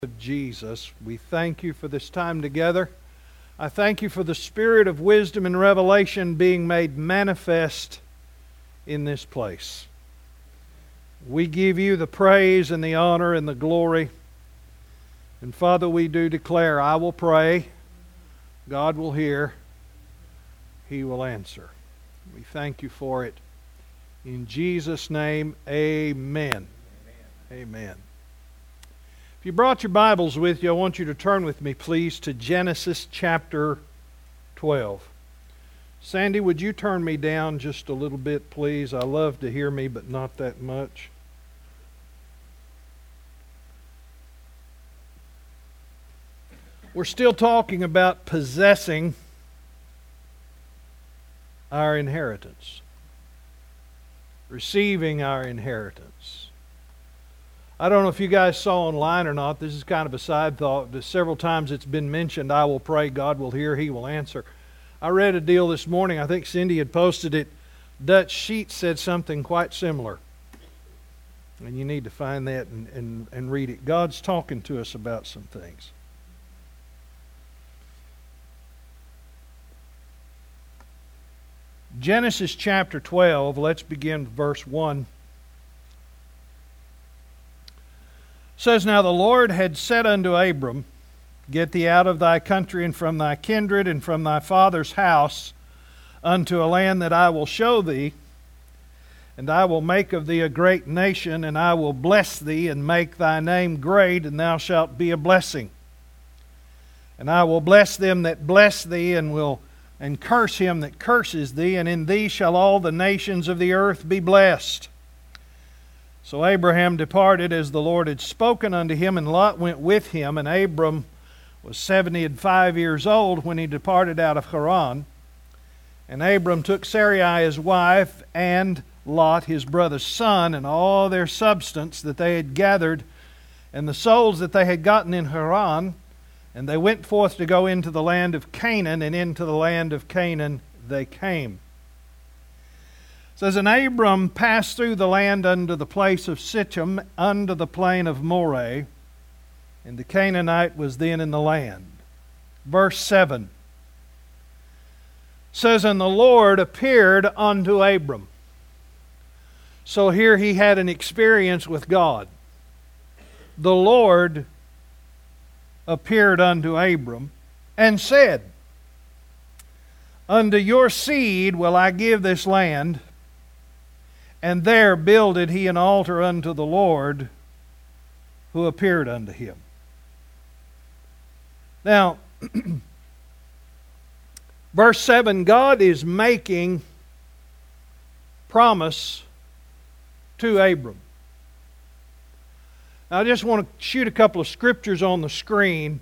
Of Jesus, we thank you for this time together. I thank you for the spirit of wisdom and revelation being made manifest in this place. We give you the praise and the honor and the glory. And Father, we do declare, I will pray, God will hear, He will answer. We thank you for it. In Jesus' name, amen. Amen. If you brought your Bibles with you, I want you to turn with me, please, to Genesis chapter 12. Sandy, would you turn me down just a little bit, please? I love to hear me, but not that much. We're still talking about possessing our inheritance, receiving our inheritance. I don't know if you guys saw online or not. This is kind of a side thought. Several times it's been mentioned, I will pray, God will hear, He will answer. I read a deal this morning. I think Cindy had posted it. Dutch Sheets said something quite similar. And you need to find that and read it. God's talking to us about some things. Genesis chapter 12, let's begin with verse 1. Says, Now the Lord had said unto Abram, Get thee out of thy country and from thy kindred and from thy father's house unto a land that I will show thee, and I will make of thee a great nation, and I will bless thee and make thy name great, and thou shalt be a blessing. And I will bless them that bless thee, and curse him that curses thee, and in thee shall all the nations of the earth be blessed. So Abraham departed as the Lord had spoken unto him, and Lot went with him. And Abram was 75 years old when he departed out of Haran. And Abram took Sarai his wife, and Lot his brother's son, and all their substance that they had gathered, and the souls that they had gotten in Haran. And they went forth to go into the land of Canaan, and into the land of Canaan they came. It says, And Abram passed through the land unto the place of Sichem, unto the plain of Moreh, and the Canaanite was then in the land. Verse 7 says, And the Lord appeared unto Abram. So here he had an experience with God. The Lord appeared unto Abram and said, Unto your seed will I give this land. And there builded he an altar unto the Lord who appeared unto him. Now, verse 7, God is making promise to Abram. Now, I just want to shoot a couple of scriptures on the screen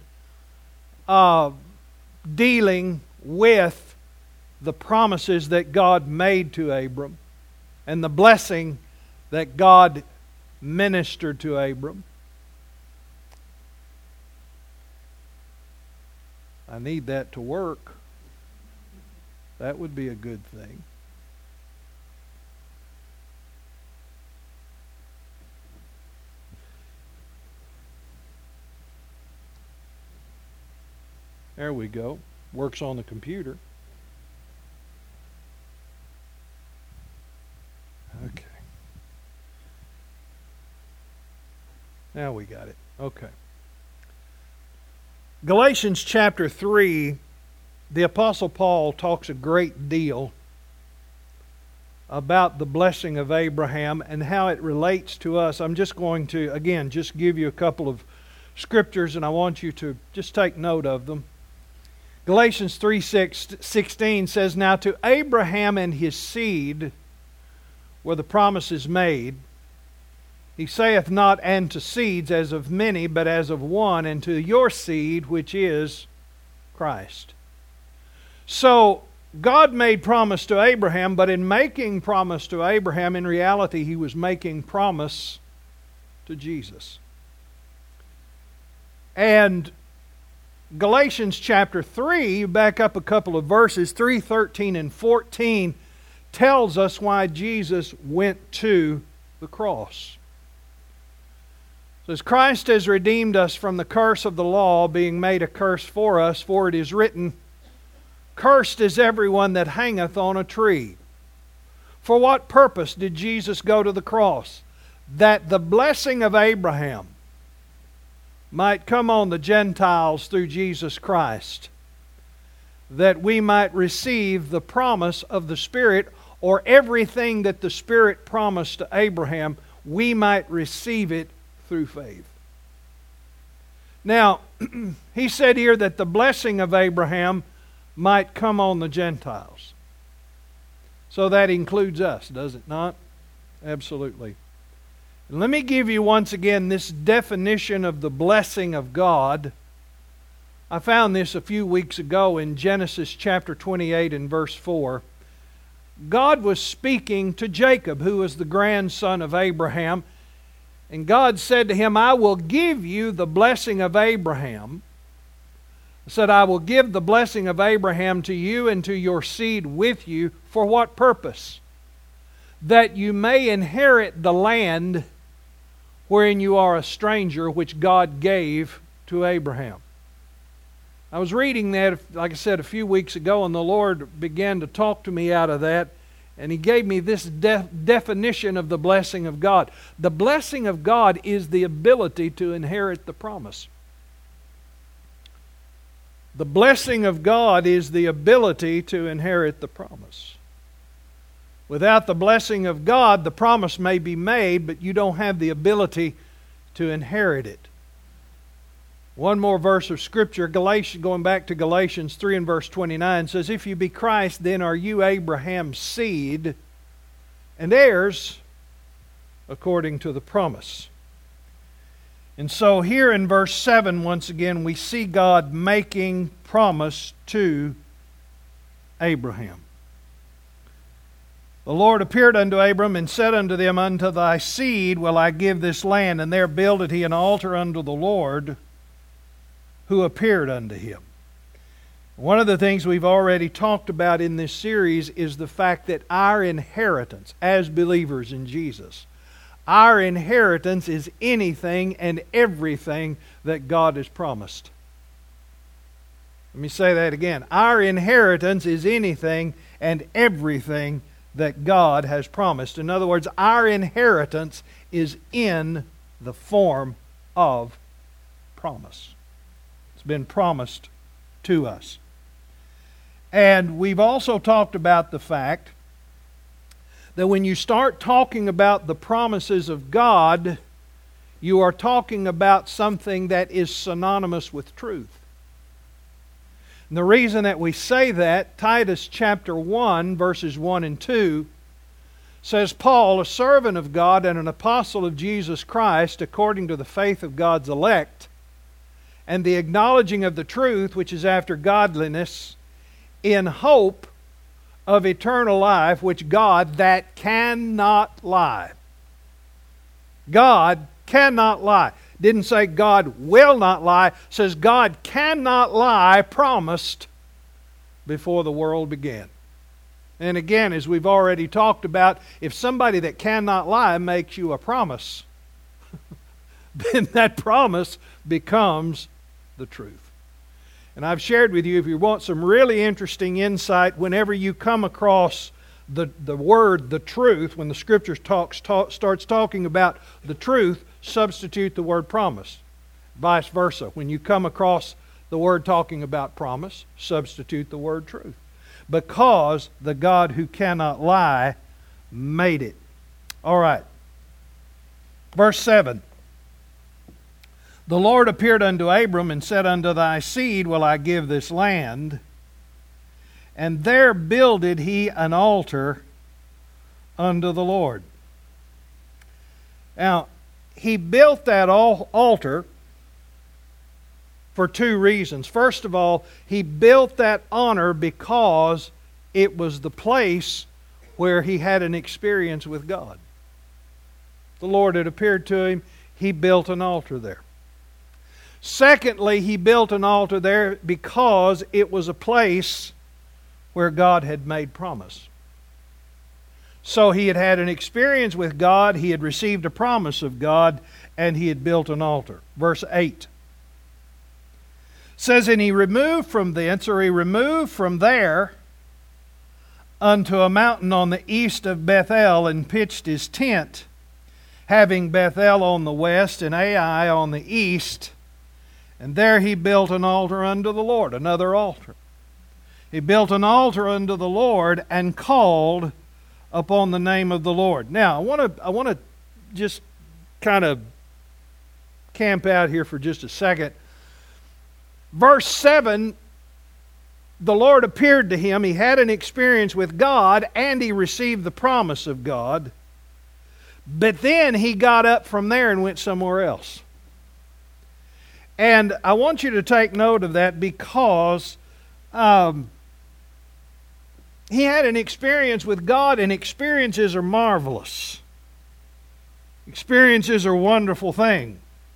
dealing with the promises that God made to Abram and the blessing that God ministered to Abram. I need that to work. That would be a good thing. There we go. Works on the computer. Okay. Now we got it. Okay. Galatians chapter 3, the Apostle Paul talks a great deal about the blessing of Abraham and how it relates to us. I'm just going to, again, just give you a couple of scriptures, and I want you to just take note of them. Galatians 3:16 says, Now to Abraham and his seed were the promises made. He saith not, and to seeds as of many, but as of one, and to your seed, which is Christ. So, God made promise to Abraham, but in making promise to Abraham, in reality, He was making promise to Jesus. And Galatians chapter 3, back up a couple of verses, 3:13 and 14, tells us why Jesus went to the cross. says, Christ has redeemed us from the curse of the law, being made a curse for us, for it is written, Cursed is everyone that hangeth on a tree. For what purpose did Jesus go to the cross? That the blessing of Abraham might come on the Gentiles through Jesus Christ, that we might receive the promise of the Spirit, or everything that the Spirit promised to Abraham, we might receive it through faith. Now, he said here that the blessing of Abraham might come on the Gentiles. So that includes us, does it not? Absolutely. And let me give you once again this definition of the blessing of God. I found this a few weeks ago in Genesis chapter 28 and verse 4. God was speaking to Jacob, who was the grandson of Abraham. And God said to him, I will give you the blessing of Abraham. He said, I will give the blessing of Abraham to you and to your seed with you. For what purpose? That you may inherit the land wherein you are a stranger, which God gave to Abraham. I was reading that, like I said, a few weeks ago, and the Lord began to talk to me out of that. And He gave me this definition of the blessing of God. The blessing of God is the ability to inherit the promise. The blessing of God is the ability to inherit the promise. Without the blessing of God, the promise may be made, but you don't have the ability to inherit it. One more verse of Scripture, going back to Galatians 3 and verse 29, says, If you be Christ, then are you Abraham's seed and heirs according to the promise. And so here in verse 7, once again, we see God making promise to Abraham. The Lord appeared unto Abram and said unto them, Unto thy seed will I give this land. And there builded he an altar unto the Lord, who appeared unto him. One of the things we've already talked about in this series is the fact that our inheritance as believers in Jesus, our inheritance is anything and everything that God has promised. Let me say that again. Our inheritance is anything and everything that God has promised. In other words, our inheritance is in the form of promise. It's been promised to us. And we've also talked about the fact that when you start talking about the promises of God, you are talking about something that is synonymous with truth. And the reason that we say that, Titus chapter 1, verses 1 and 2, says, Paul, a servant of God and an apostle of Jesus Christ, according to the faith of God's elect, and the acknowledging of the truth which is after godliness, in hope of eternal life, which God that cannot lie. God cannot lie. Didn't say God will not lie. Says God cannot lie, promised before the world began. And again, as we've already talked about, if somebody that cannot lie makes you a promise, then that promise becomes the truth. And I've shared with you, if you want some really interesting insight, whenever you come across the word, the truth, when the Scripture starts talking about the truth, substitute the word promise. Vice versa. When you come across the word talking about promise, substitute the word truth. Because the God who cannot lie made it. All right. Verse 7. The Lord appeared unto Abram and said, Unto thy seed will I give this land. And there builded he an altar unto the Lord. Now, he built that altar for two reasons. First of all, he built that altar because it was the place where he had an experience with God. The Lord had appeared to him. He built an altar there. Secondly, he built an altar there because it was a place where God had made promise. So he had had an experience with God, he had received a promise of God, and he had built an altar. Verse 8 says, and he removed from there unto a mountain on the east of Bethel, and pitched his tent, having Bethel on the west and Ai on the east. And there he built an altar unto the Lord, another altar. He built an altar unto the Lord and called upon the name of the Lord. Now, I want to just kind of camp out here for just a second. Verse 7, the Lord appeared to him. He had an experience with God, and he received the promise of God. But then he got up from there and went somewhere else. And I want you to take note of that, because he had an experience with God, and experiences are marvelous. Experiences are a wonderful thing.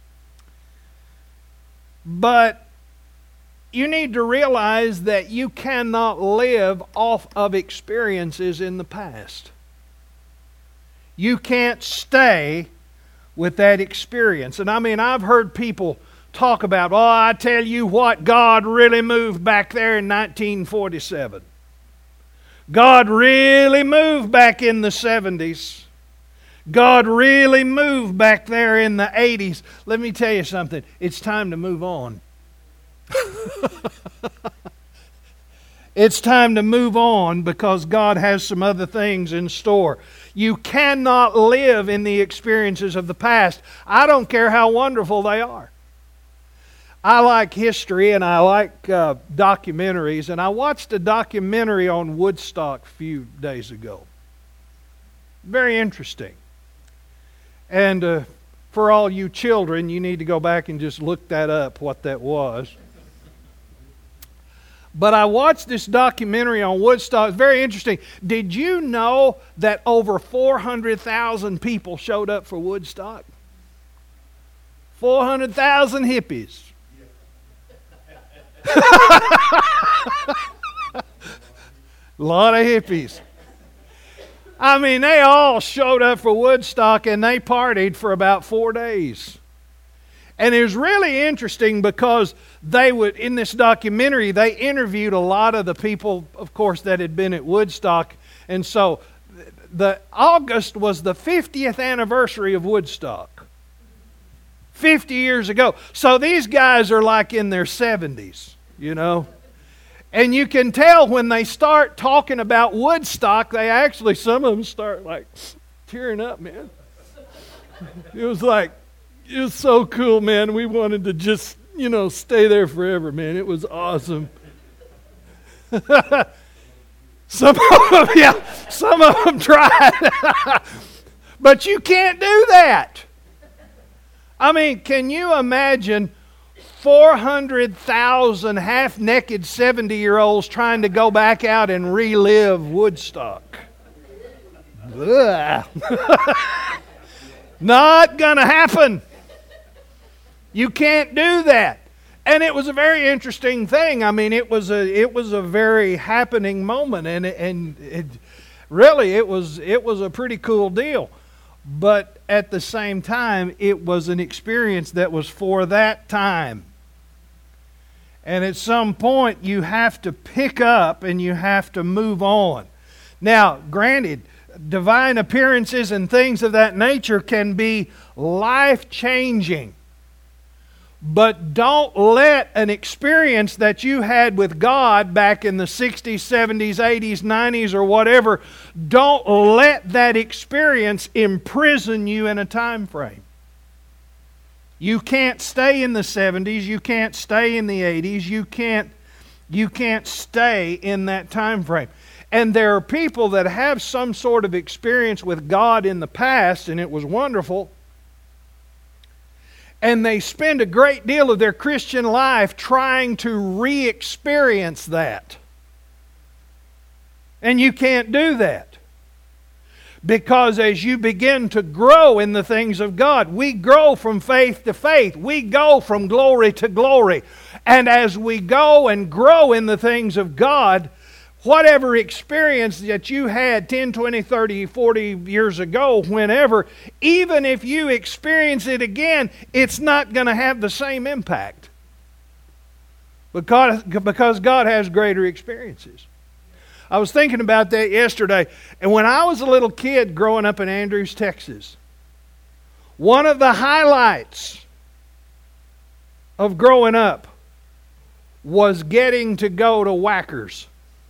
But you need to realize that you cannot live off of experiences in the past. You can't stay with that experience. And I mean, I've heard people talk about, oh, I tell you what, God really moved back there in 1947. God really moved back in the 70s. God really moved back there in the 80s. Let me tell you something. It's time to move on. It's time to move on, because God has some other things in store. You cannot live in the experiences of the past. I don't care how wonderful they are. I like history, and I like documentaries, and I watched a documentary on Woodstock a few days ago. Very interesting. And for all you children, you need to go back and just look that up, what that was. But I watched this documentary on Woodstock. It's very interesting. Did you know that over 400,000 people showed up for Woodstock? 400,000 hippies. A lot of hippies. I mean, they all showed up for Woodstock, and they partied for about 4 days. And it was really interesting, because they would, in this documentary, they interviewed a lot of the people, of course, that had been at Woodstock. And so the August was the 50th anniversary of Woodstock. 50 years ago. So these guys are like in their 70s, you know. And you can tell when they start talking about Woodstock, they actually, some of them start like tearing up, man. It was like, it was so cool, man. We wanted to just, stay there forever, man. It was awesome. Some of them tried. But you can't do that. I mean, can you imagine 400,000 half-naked 70-year-olds trying to go back out and relive Woodstock? Not gonna happen. You can't do that. And it was a very interesting thing. I mean, it was a very happening moment, and it really was a pretty cool deal. But at the same time, it was an experience that was for that time. And at some point, you have to pick up and you have to move on. Now, granted, divine appearances and things of that nature can be life-changing. But don't let an experience that you had with God back in the 60s, 70s, 80s, 90s, or whatever, don't let that experience imprison you in a time frame. You can't stay in the 70s, you can't stay in the 80s, you can't stay in that time frame. And there are people that have some sort of experience with God in the past, and it was wonderful, and they spend a great deal of their Christian life trying to re-experience that. And you can't do that. Because as you begin to grow in the things of God, we grow from faith to faith. We go from glory to glory. And as we go and grow in the things of God, whatever experience that you had 10, 20, 30, 40 years ago, whenever, even if you experience it again, it's not going to have the same impact. Because God has greater experiences. I was thinking about that yesterday, and when I was a little kid growing up in Andrews, Texas, one of the highlights of growing up was getting to go to Whackers.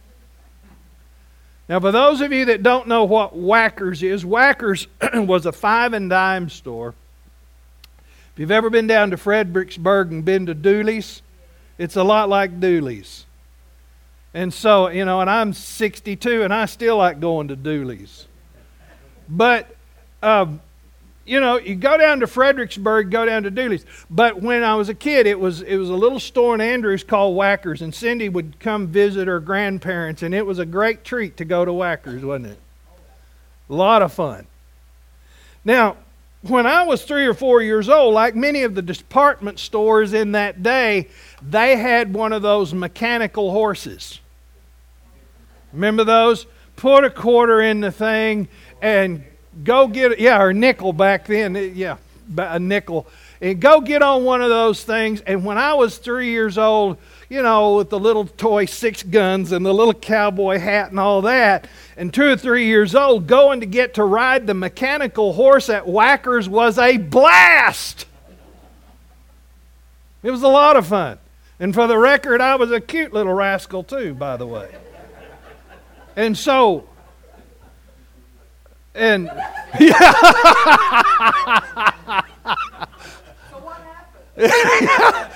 Now, for those of you that don't know what Whackers is, Whackers was a 5 and dime store. If you've ever been down to Fredericksburg and been to Dooley's, it's a lot like Dooley's. And so, and I'm 62 and I still like going to Dooley's. But, you go down to Fredericksburg, go down to Dooley's. But when I was a kid, it was a little store in Andrews called Whackers, and Cindy would come visit her grandparents, and it was a great treat to go to Whackers, wasn't it? A lot of fun. Now, when I was 3 or 4 years old, like many of the department stores in that day, they had one of those mechanical horses. Remember those? Put a quarter in the thing and go get it. Or a nickel back then. A nickel. And go get on one of those things. And when I was 3 years old, with the little toy 6 guns and the little cowboy hat and all that, and 2 or 3 years old, going to get to ride the mechanical horse at Whackers was a blast. It was a lot of fun. And for the record, I was a cute little rascal too, by the way. And so, and yeah. So what happened?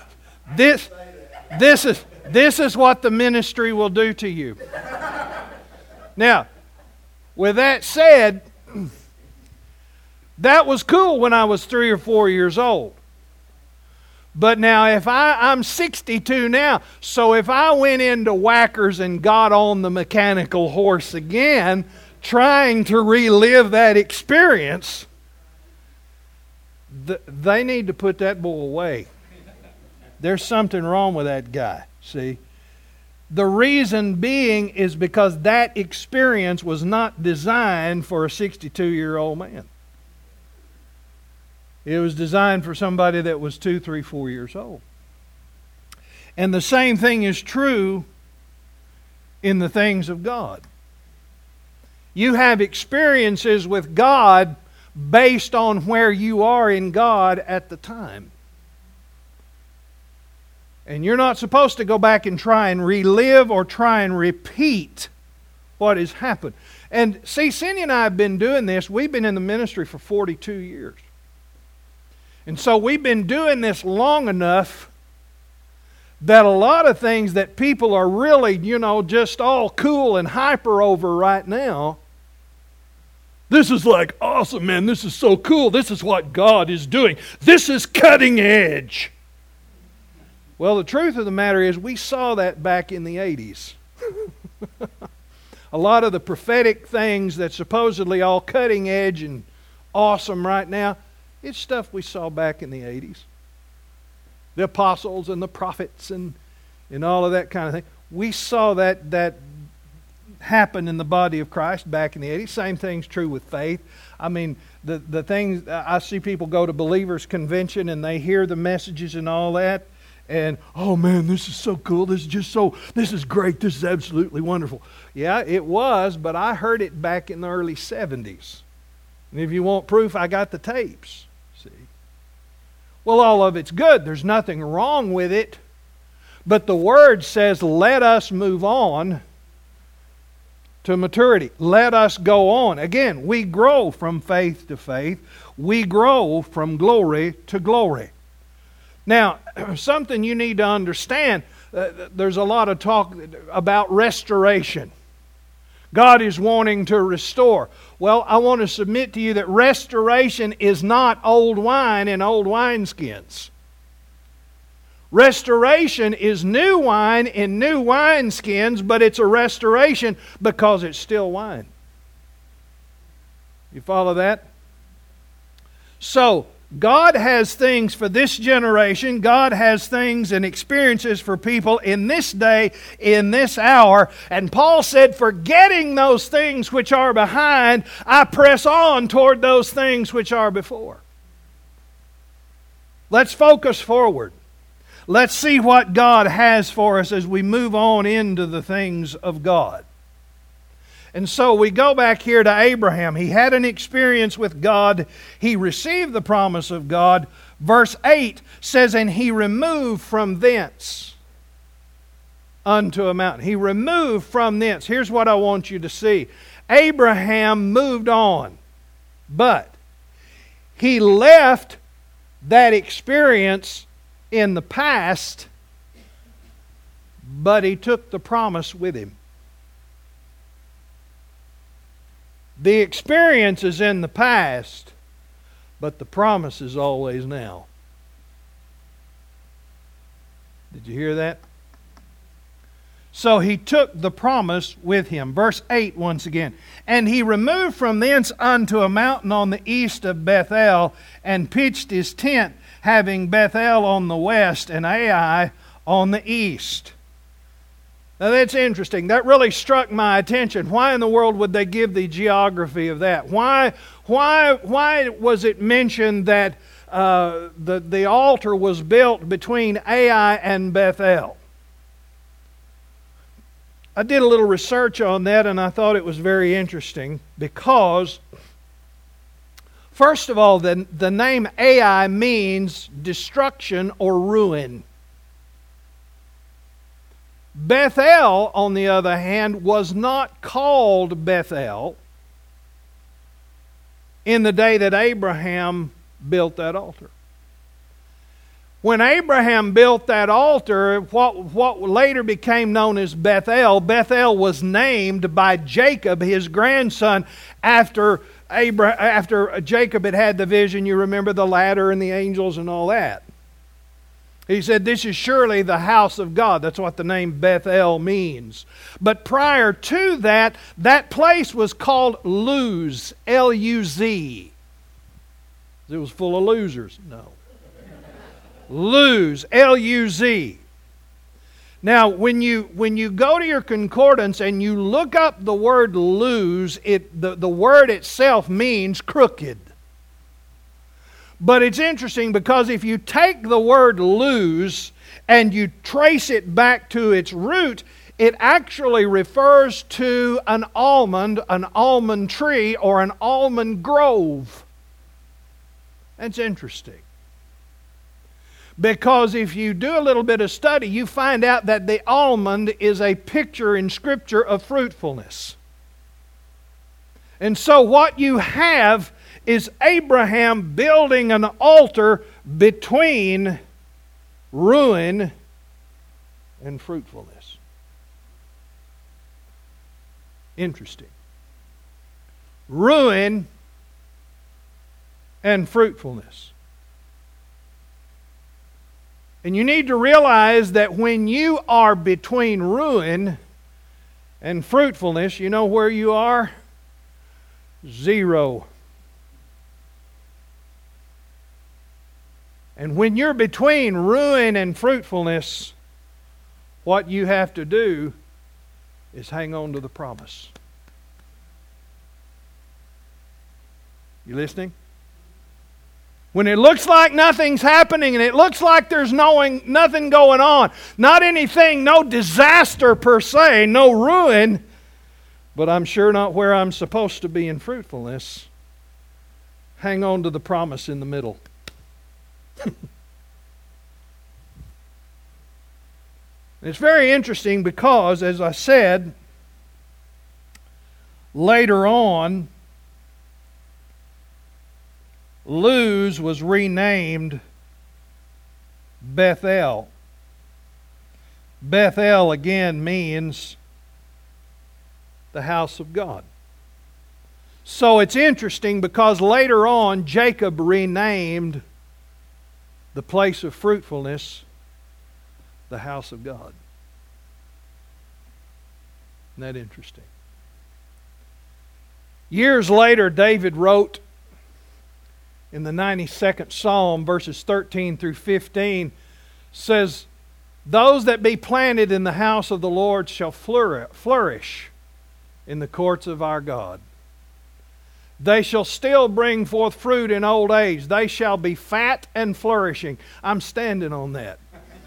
This is what the ministry will do to you. Now, with that said, that was cool when I was 3 or 4 years old. But now if I'm 62 now, so if I went into Whackers and got on the mechanical horse again, trying to relive that experience, they need to put that bull away. There's something wrong with that guy, see? The reason being is because that experience was not designed for a 62-year-old man. It was designed for somebody that was 2, 3, 4 years old. And the same thing is true in the things of God. You have experiences with God based on where you are in God at the time. And you're not supposed to go back and try and relive or try and repeat what has happened. And see, Cindy and I have been doing this. We've been in the ministry for 42 years. And so we've been doing this long enough that a lot of things that people are really, just all cool and hyper over right now, this is like awesome, man. This is so cool. This is what God is doing. This is cutting edge. Well, the truth of the matter is we saw that back in the 80s. A lot of the prophetic things that's supposedly all cutting edge and awesome right now, it's stuff we saw back in the 80s. The apostles and the prophets and all of that kind of thing. We saw that happen in the body of Christ back in the 80s. Same thing's true with faith. I mean, the things, I see people go to believers' convention and they hear the messages and all that. And, oh man, this is so cool. This is great. This is absolutely wonderful. Yeah, it was, but I heard it back in the early 70s. And if you want proof, I got the tapes. See? Well, all of it's good. There's nothing wrong with it. But the Word says, let us move on to maturity. Let us go on. Again, we grow from faith to faith. We grow from glory to glory. Now, something you need to understand, there's a lot of talk about restoration. God is wanting to restore. Well, I want to submit to you that restoration is not old wine in old wineskins. Restoration is new wine in new wineskins, but it's a restoration because it's still wine. You follow that? So, God has things for this generation. God has things and experiences for people in this day, in this hour. And Paul said, forgetting those things which are behind, I press on toward those things which are before. Let's focus forward. Let's see what God has for us as we move on into the things of God. And so we go back here to Abraham. He had an experience with God. He received the promise of God. Verse 8 says, and he removed from thence unto a mountain. He removed from thence. Here's what I want you to see. Abraham moved on, but he left that experience in the past, but he took the promise with him. The experience is in the past, but the promise is always now. Did you hear that? So he took the promise with him. Verse 8 once again. And he removed from thence unto a mountain on the east of Bethel, and pitched his tent, having Bethel on the west and Ai on the east. Now that's interesting. That really struck my attention. Why in the world would they give the geography of that? Why was it mentioned that the altar was built between Ai and Bethel? I did a little research on that, and I thought it was very interesting because, first of all, the name Ai means destruction or ruin. Bethel, on the other hand, was not called Bethel in the day that Abraham built that altar. When Abraham built that altar, what later became known as Bethel, Bethel was named by Jacob, his grandson, after Jacob had the vision. You remember the ladder and the angels and all that. He said, this is surely the house of God. That's what the name Bethel means. But prior to that, that place was called Luz, L-U-Z. It was full of losers. No. Luz, L-U-Z. Now, when you go to your concordance and you look up the word lose, the word itself means crooked. But it's interesting because if you take the word lose and you trace it back to its root, it actually refers to an almond tree, or an almond grove. That's interesting. Because if you do a little bit of study, you find out that the almond is a picture in Scripture of fruitfulness. And so what you have is Abraham building an altar between ruin and fruitfulness. Interesting. Ruin and fruitfulness. And you need to realize that when you are between ruin and fruitfulness, you know where you are? Zero. And when you're between ruin and fruitfulness, what you have to do is hang on to the promise. You listening? When it looks like nothing's happening and it looks like there's nothing going on, not anything, no disaster per se, no ruin, but I'm sure not where I'm supposed to be in fruitfulness, hang on to the promise in the middle. It's very interesting because, as I said, later on, Luz was renamed Bethel. Bethel again means the house of God. So it's interesting because later on Jacob renamed the place of fruitfulness the house of God. Isn't that interesting? Years later, David wrote in the 92nd Psalm, verses 13 through 15, says, "Those that be planted in the house of the Lord shall flourish in the courts of our God. They shall still bring forth fruit in old age. They shall be fat and flourishing." I'm standing on that.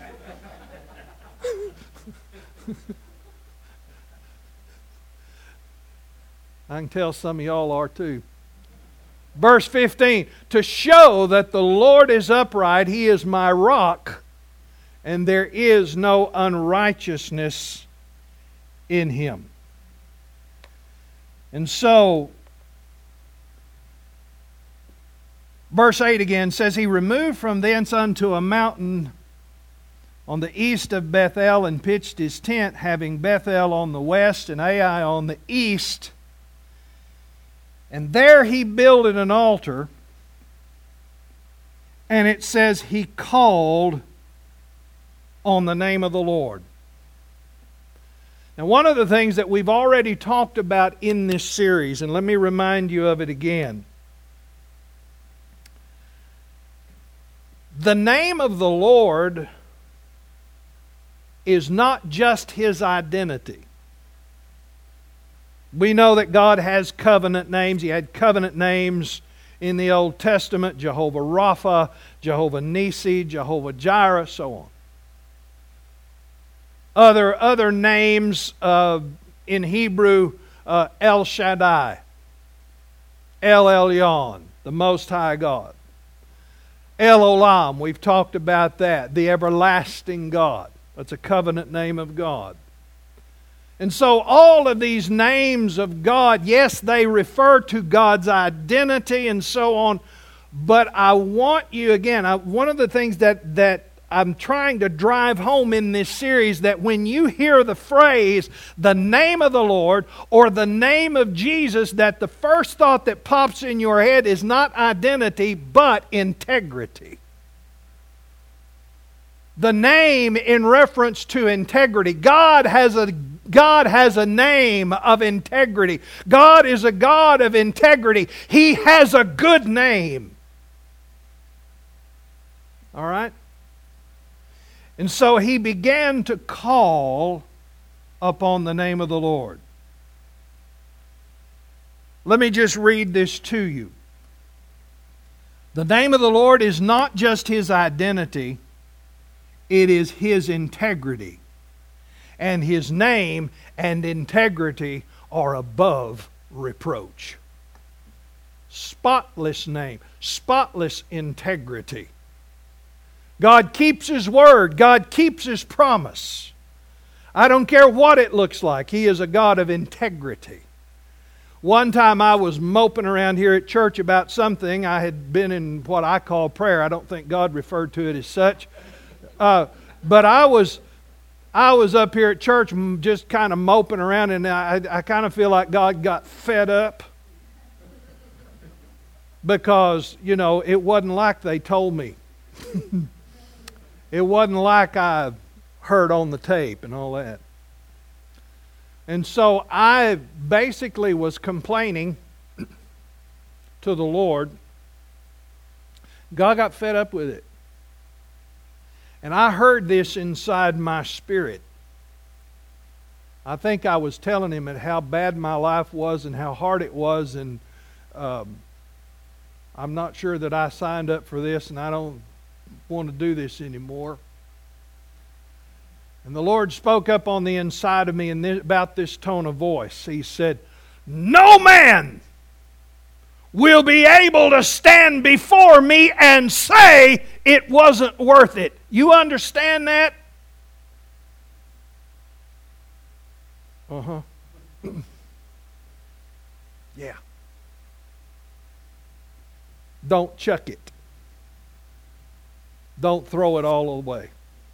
I can tell some of y'all are too. Verse 15, "To show that the Lord is upright, He is my rock, and there is no unrighteousness in Him." And so, verse 8 again says, "He removed from thence unto a mountain on the east of Bethel, and pitched his tent, having Bethel on the west and Ai on the east. And there he builded an altar." And it says he called on the name of the Lord. Now, one of the things that we've already talked about in this series, and let me remind you of it again. The name of the Lord is not just His identity. We know that God has covenant names. He had covenant names in the Old Testament: Jehovah Rapha, Jehovah Nisi, Jehovah Jireh, so on. Other names in Hebrew, El Shaddai, El Elyon, the Most High God. El Olam, we've talked about that, the everlasting God. That's a covenant name of God. And so all of these names of God, yes, they refer to God's identity and so on, but I want you, again, one of the things that I'm trying to drive home in this series, that when you hear the phrase, the name of the Lord, or the name of Jesus, that the first thought that pops in your head is not identity, but integrity. The name in reference to integrity. God has a name of integrity. God is a God of integrity. He has a good name. All right? And so he began to call upon the name of the Lord. Let me just read this to you. The name of the Lord is not just His identity, it is His integrity. And His name and integrity are above reproach. Spotless name, spotless integrity. God keeps His word. God keeps His promise. I don't care what it looks like. He is a God of integrity. One time I was moping around here at church about something. I had been in what I call prayer. I don't think God referred to it as such. But I was up here at church just kind of moping around, and I kind of feel like God got fed up. Because, it wasn't like they told me. It wasn't like I heard on the tape and all that. And so I basically was complaining to the Lord. God got fed up with it. And I heard this inside my spirit. I think I was telling Him how bad my life was and how hard it was, and I'm not sure that I signed up for this, and I don't want to do this anymore. And the Lord spoke up on the inside of me about this tone of voice. He said, "No man will be able to stand before me and say it wasn't worth it." You understand that? Yeah. Don't chuck it. Don't throw it all away.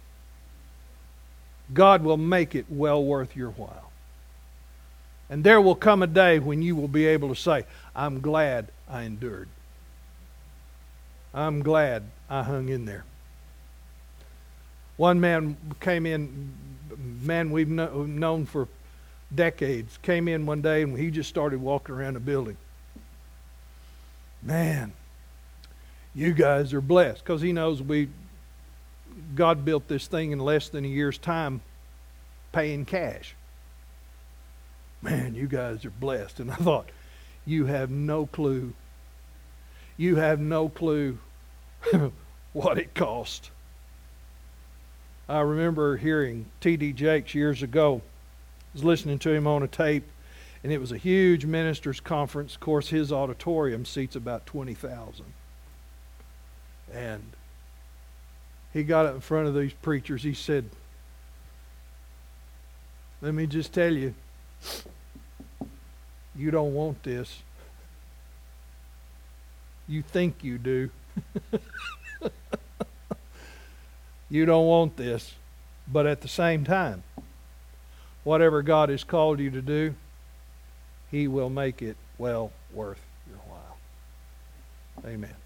God will make it well worth your while. And there will come a day when you will be able to say, "I'm glad I endured. I'm glad I hung in there." One man came in, man we've known for decades, came in one day and he just started walking around the building. Man, You guys are blessed. Because He knows God built this thing in less than a year's time, paying cash. Man, you guys are blessed. And I thought, you have no clue. You have no clue what it cost. I remember hearing T.D. Jakes years ago. I was listening to him on a tape, and it was a huge ministers' conference. Of course, his auditorium seats about 20,000. And he got up in front of these preachers. He said, let me just tell you, you don't want this. You think you do. You don't want this. But at the same time, whatever God has called you to do, He will make it well worth your while. Amen.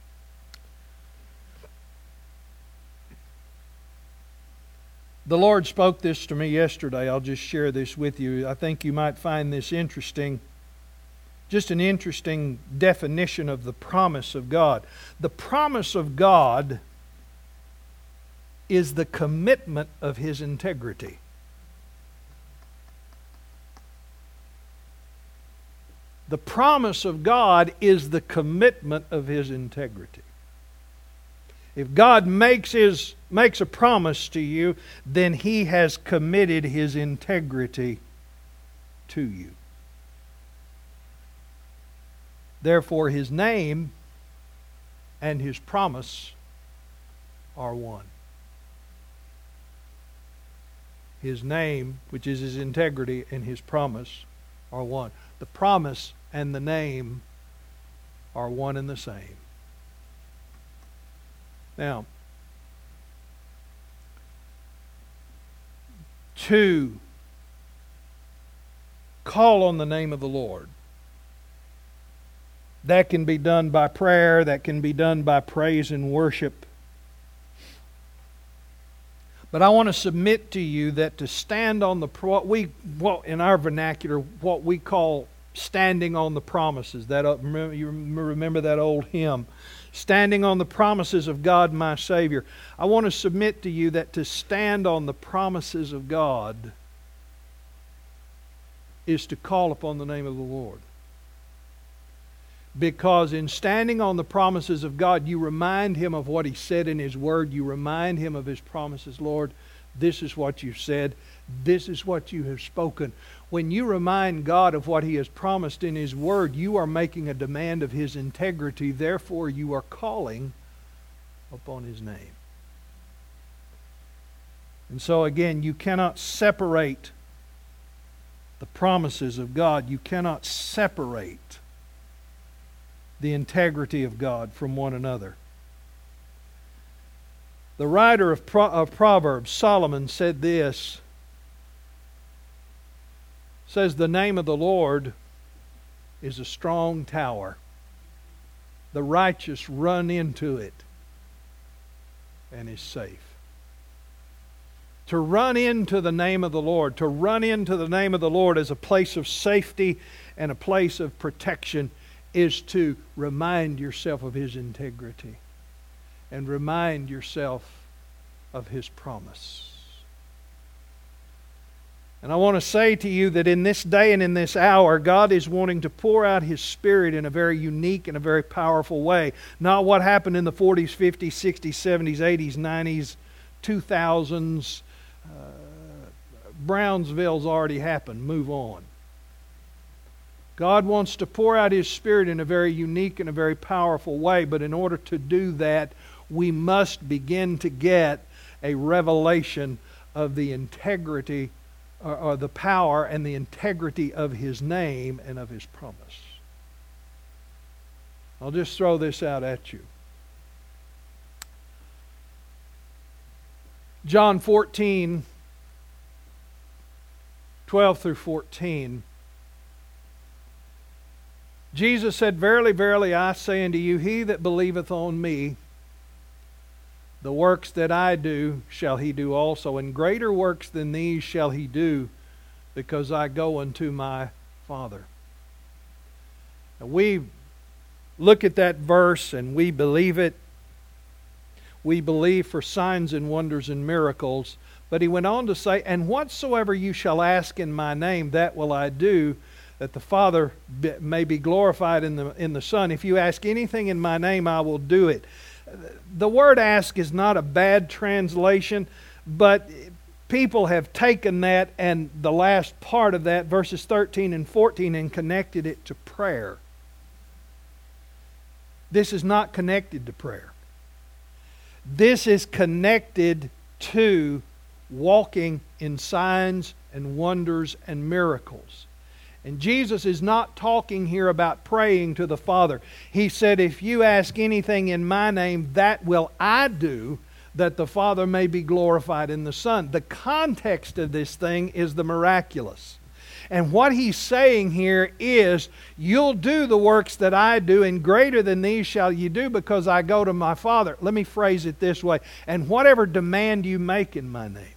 The Lord spoke this to me yesterday. I'll just share this with you. I think you might find this interesting. Just an interesting definition of the promise of God. The promise of God is the commitment of His integrity. The promise of God is the commitment of His integrity. If God makes a promise to you, then He has committed His integrity to you. Therefore, His name and His promise are one. His name, which is His integrity, and His promise are one. The promise and the name are one and the same. Now, to call on the name of the Lord, that can be done by prayer, that can be done by praise and worship. But I want to submit to you that to stand on in our vernacular, what we call standing on the promises. You remember that old hymn, standing on the promises of God my Savior. I want to submit to you that to stand on the promises of God is to call upon the name of the Lord. Because in standing on the promises of God, you remind Him of what He said in His Word. You remind Him of His promises. Lord, this is what you said. This is what you have spoken. When you remind God of what He has promised in His Word, you are making a demand of His integrity. Therefore, you are calling upon His name. And so again, you cannot separate the promises of God. You cannot separate the integrity of God from one another. The writer of Proverbs, Solomon, said this, says, the name of the Lord is a strong tower. The righteous run into it and is safe. To run into the name of the Lord, to run into the name of the Lord as a place of safety and a place of protection, is to remind yourself of His integrity and remind yourself of His promise. And I want to say to you that in this day and in this hour, God is wanting to pour out His Spirit in a very unique and a very powerful way. Not what happened in the 40s, 50s, 60s, 70s, 80s, 90s, 2000s. Brownsville's already happened. Move on. God wants to pour out His Spirit in a very unique and a very powerful way, but in order to do that, we must begin to get a revelation of the integrity or the power and the integrity of His name and of His promise. I'll just throw this out at you. John 14, 12 through 14. Jesus said, verily, verily, I say unto you, he that believeth on me, the works that I do shall he do also, and greater works than these shall he do, because I go unto my Father. Now we look at that verse and we believe it. We believe for signs and wonders and miracles. But he went on to say, and whatsoever you shall ask in my name, that will I do, that the Father may be glorified in the Son. If you ask anything in my name, I will do it. The word ask is not a bad translation, but people have taken that and the last part of that, verses 13 and 14, and connected it to prayer. This is not connected to prayer. This is connected to walking in signs and wonders and miracles. And Jesus is not talking here about praying to the Father. He said, if you ask anything in my name, that will I do, that the Father may be glorified in the Son. The context of this thing is the miraculous. And what he's saying here is, you'll do the works that I do, and greater than these shall you do, because I go to my Father. Let me phrase it this way. And whatever demand you make in my name,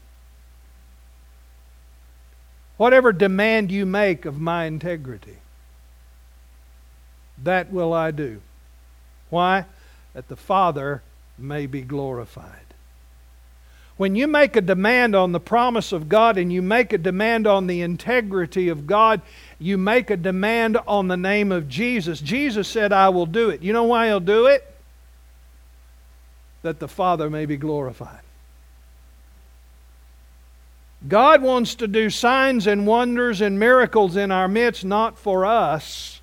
whatever demand you make of my integrity, that will I do. Why? That the Father may be glorified. When you make a demand on the promise of God and you make a demand on the integrity of God, you make a demand on the name of Jesus. Jesus said, I will do it. You know why He'll do it? That the Father may be glorified. God wants to do signs and wonders and miracles in our midst, not for us,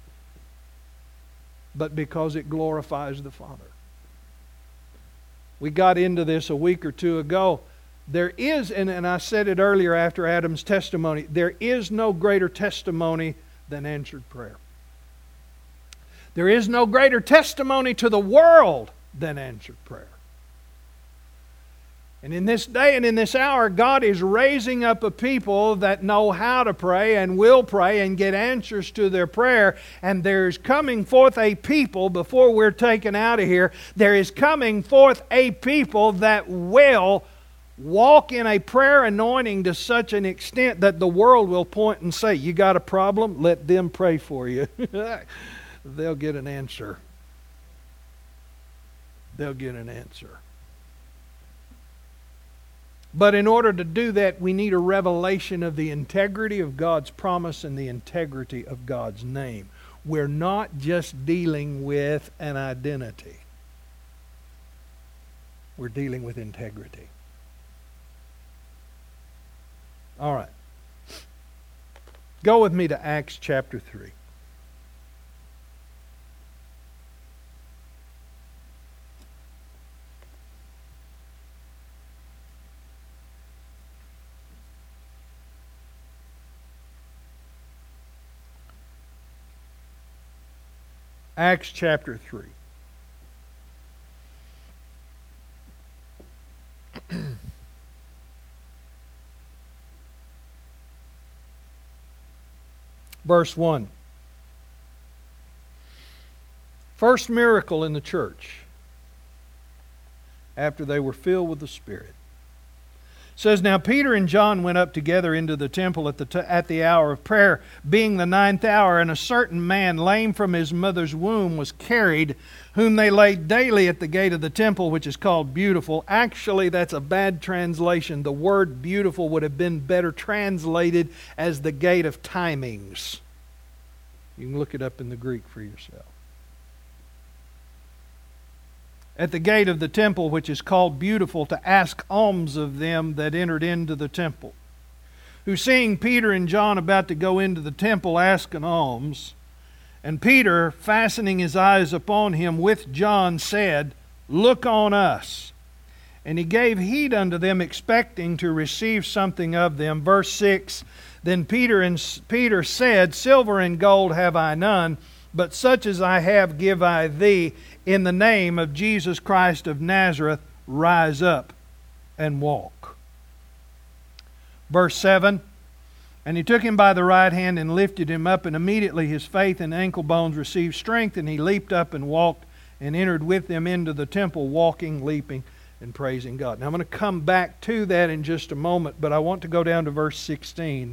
but because it glorifies the Father. We got into this a week or two ago. There is, and I said it earlier after Adam's testimony, there is no greater testimony than answered prayer. There is no greater testimony to the world than answered prayer. And in this day and in this hour, God is raising up a people that know how to pray and will pray and get answers to their prayer. And there's coming forth a people, before we're taken out of here, there is coming forth a people that will walk in a prayer anointing to such an extent that the world will point and say, you got a problem? Let them pray for you. They'll get an answer. They'll get an answer. But in order to do that, we need a revelation of the integrity of God's promise and the integrity of God's name. We're not just dealing with an identity. We're dealing with integrity. All right. Go with me to Acts chapter 3. Acts chapter 3. Verse 1. First miracle in the church after they were filled with the Spirit. It says, now Peter and John went up together into the temple at the hour of prayer, being the 9th hour, and a certain man, lame from his mother's womb, was carried, whom they laid daily at the gate of the temple, which is called Beautiful. Actually, that's a bad translation. The word beautiful would have been better translated as the gate of timings. You can look it up in the Greek for yourself. At the gate of the temple, which is called Beautiful, to ask alms of them that entered into the temple. Who, seeing Peter and John about to go into the temple, asked an alms. And Peter, fastening his eyes upon him with John, said, look on us. And he gave heed unto them, expecting to receive something of them. Verse 6, then Peter said, silver and gold have I none, but such as I have give I thee. In the name of Jesus Christ of Nazareth, rise up and walk. Verse 7, and he took him by the right hand and lifted him up, and immediately his faith and ankle bones received strength, and he leaped up and walked and entered with them into the temple, walking, leaping, and praising God. Now I'm going to come back to that in just a moment, but I want to go down to verse 16.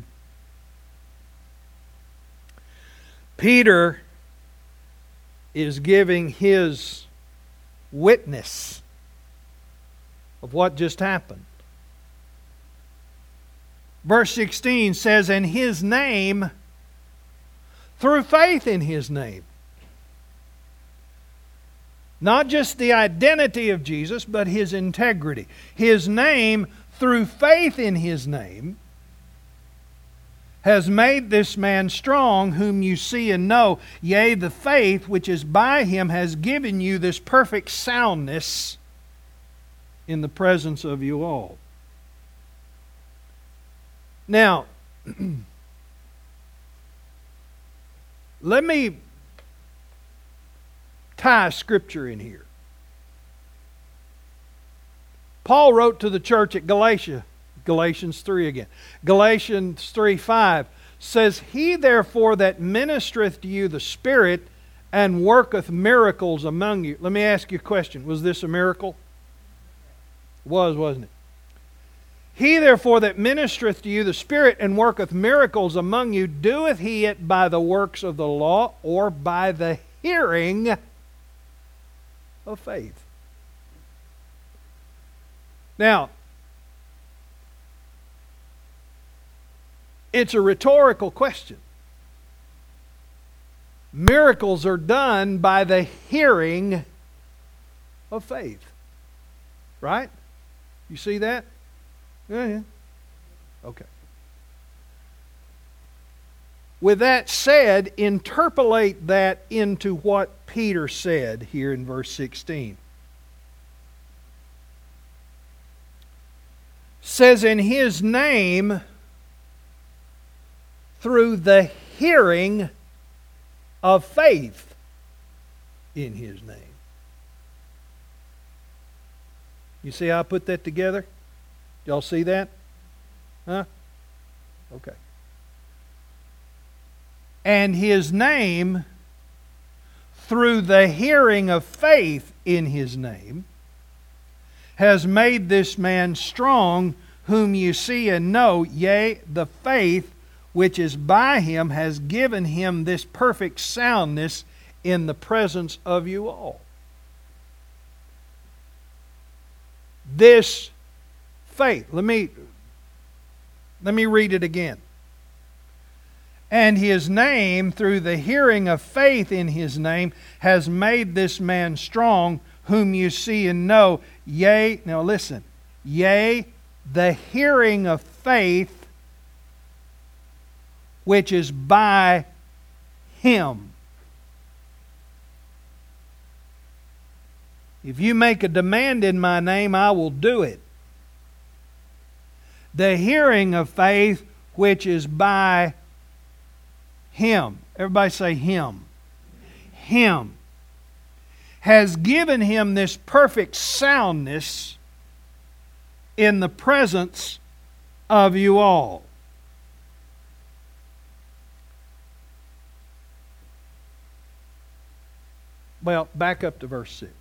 is giving his witness of what just happened. Verse 16 says, "In His name," through faith in His name. Not just the identity of Jesus, but His integrity. His name, through faith in His name, has made this man strong, whom you see and know. Yea, the faith which is by Him has given you this perfect soundness in the presence of you all. Now, let me tie Scripture in here. Paul wrote to the church at Galatia, Galatians 3 again. Galatians 3:5 says, "He therefore that ministereth to you the Spirit and worketh miracles among you." Let me ask you a question. Was this a miracle? It was, wasn't it? "He therefore that ministereth to you the Spirit and worketh miracles among you, doeth he it by the works of the law or by the hearing of faith?" Now, it's a rhetorical question. Miracles are done by the hearing of faith. Right? You see that? Yeah. Okay. With that said, interpolate that into what Peter said here in verse 16. Says, "In His name, through the hearing of faith in His name." You see how I put that together? Y'all see that? Huh? Okay. "And His name, through the hearing of faith in His name, has made this man strong, whom you see and know. Yea, the faith which is by Him has given him this perfect soundness in the presence of you all." This faith. Let me read it again. "And His name, through the hearing of faith in His name, has made this man strong, whom you see and know. Yea," now listen, "yea, the hearing of faith which is by Him." If you make a demand in my name, I will do it. The hearing of faith which is by Him. Everybody say Him. Him. Has given him this perfect soundness in the presence of you all. Well, back up to verse 6.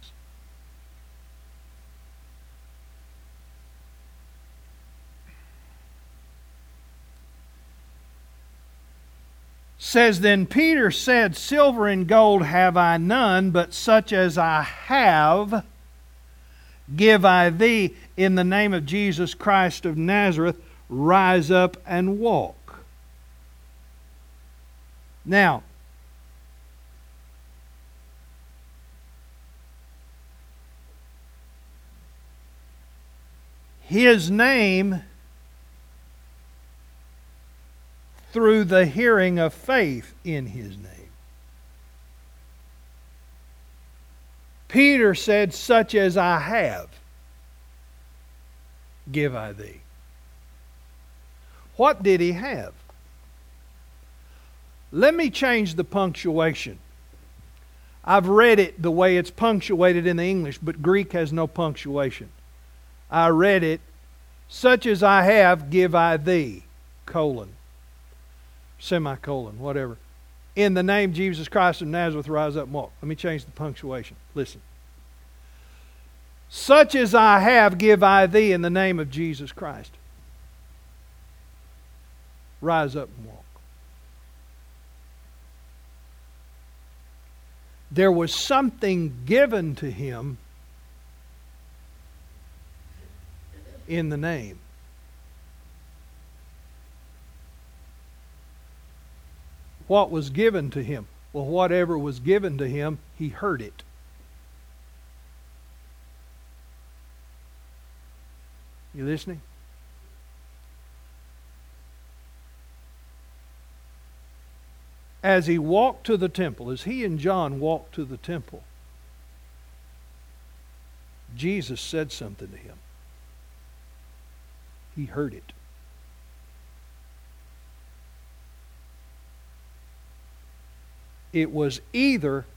Says, "Then Peter said, Silver and gold have I none, but such as I have give I thee. In the name of Jesus Christ of Nazareth, rise up and walk." Now, His name, through the hearing of faith in His name. Peter said, "Such as I have, give I thee." What did he have? Let me change the punctuation. I've read it the way it's punctuated in the English, but Greek has no punctuation. I read it, "Such as I have, give I thee, colon, semicolon, whatever. In the name of Jesus Christ of Nazareth, rise up and walk." Let me change the punctuation. Listen. "Such as I have, give I thee in the name of Jesus Christ. Rise up and walk." There was something given to him in the name. What was given to him? Well, whatever was given to him, he heard it. You listening? As he walked to the temple, as he and John walked to the temple, Jesus said something to him. He heard it. It was either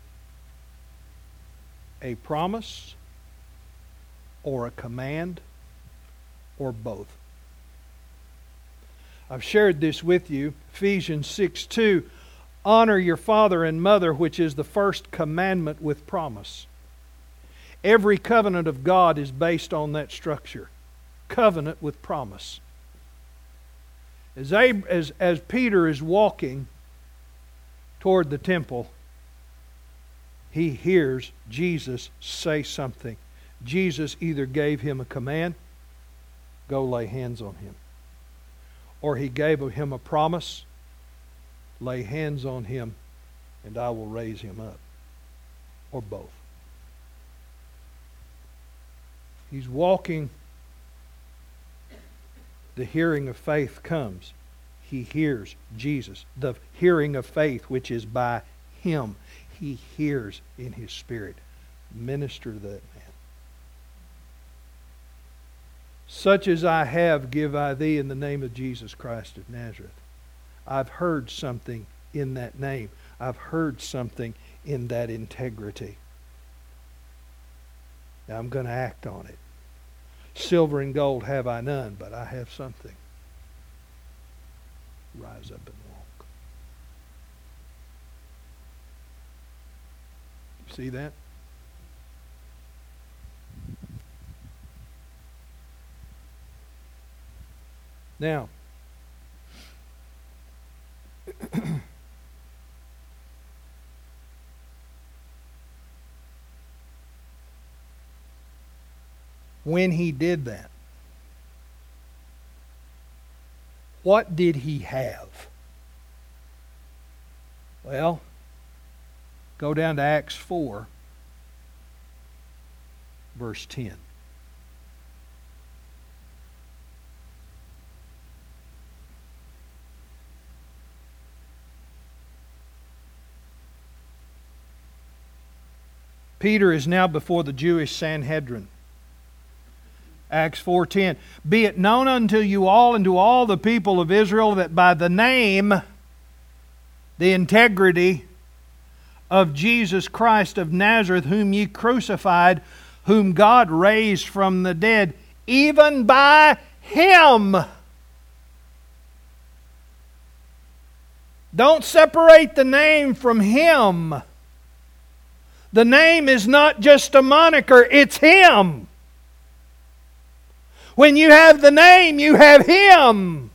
a promise or a command or both. I've shared this with you. Ephesians 6:2, honor your father and mother, which is the first commandment with promise. Every covenant of God is based on that structure. Covenant with promise. As Peter is walking toward the temple, he hears Jesus say something. Jesus either gave him a command, go lay hands on him, or he gave him a promise, lay hands on him and I will raise him up, or both. He's walking. The hearing of faith comes. He hears Jesus. The hearing of faith, which is by him, he hears in his spirit. Minister to that man. Such as I have, give I thee in the name of Jesus Christ of Nazareth. I've heard something in that name. I've heard something in that integrity. Now I'm going to act on it. Silver and gold have I none, but I have something. Rise up and walk. You see that? Now, when he did that, what did he have? Well, go down to Acts 4, verse 10. Peter is now before the Jewish Sanhedrin. Acts 4:10. Be it known unto you all and to all the people of Israel that by the name, the integrity of Jesus Christ of Nazareth, whom ye crucified, whom God raised from the dead, even by Him. Don't separate the name from Him. The name is not just a moniker, it's Him. When you have the name, you have Him.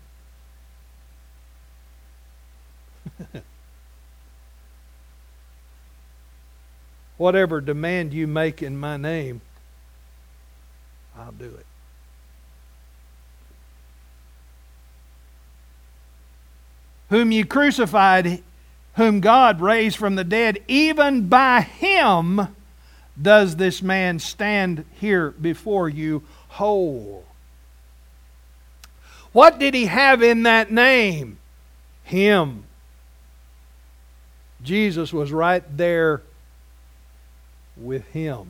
Whatever demand you make in my name, I'll do it. Whom you crucified, whom God raised from the dead, even by Him does this man stand here before you whole. What did he have in that name? Him. Jesus was right there with him.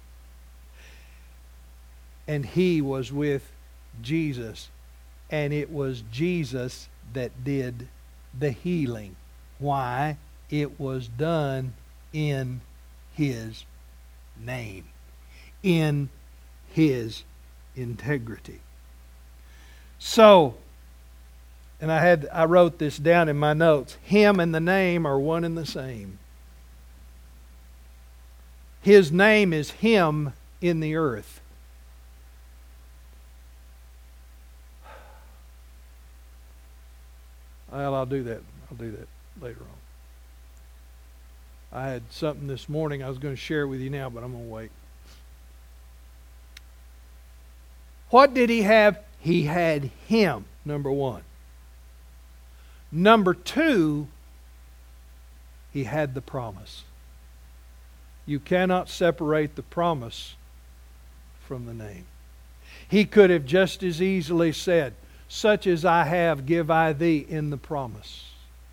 And he was with Jesus. And it was Jesus that did the healing. Why? It was done in His name. In His integrity. So, and I wrote this down in my notes. Him and the name are one and the same. His name is Him in the earth. Well, I'll do that. I'll do that later on. I had something this morning I was going to share with you now, but I'm going to wait. What did he have? He had Him, number one. Number two, he had the promise. You cannot separate the promise from the name. He could have just as easily said, such as I have, give I thee, in the promise.